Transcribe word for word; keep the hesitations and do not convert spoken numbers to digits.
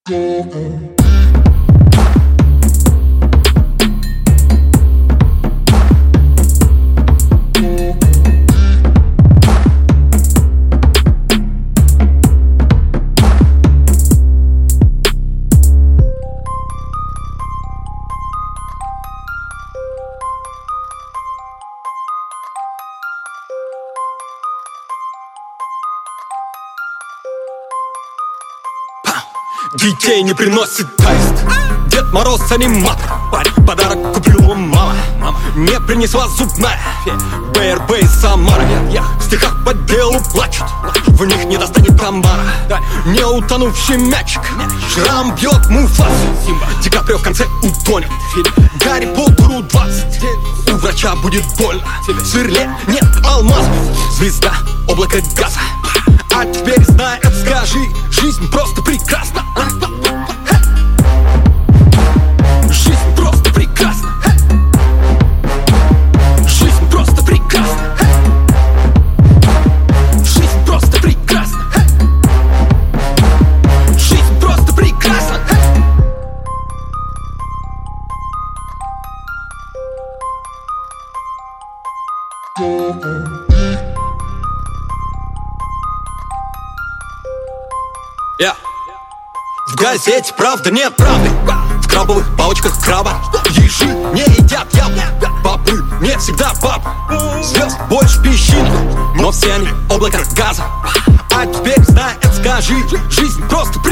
Детей не приносит аист, Дед Мороз аниматор, подарок купила мама, не принесла зубная, БРБ из Самары. В стихах по делу плачут, в них не достанет комара. Не утонувший мячик, шрам бьет Муфас, Ди Каприо в конце утонет, Гарри Поттеру двадцать, у врача будет больно, в сверле нет алмазов, звезда, облако газа. А теперь знай, скажи, жизнь просто прекрасна. Жизнь просто прекрасна. Жизнь просто прекрасна. Жизнь просто прекрасна. Жизнь просто прекрасна. Yeah. В газете правда нет правды, в крабовых палочках краба. Ежи не едят яблок, бобы не всегда баб. Звезд больше песчинок, но все они облако газа. А теперь знай, скажи, жизнь просто прекрасна.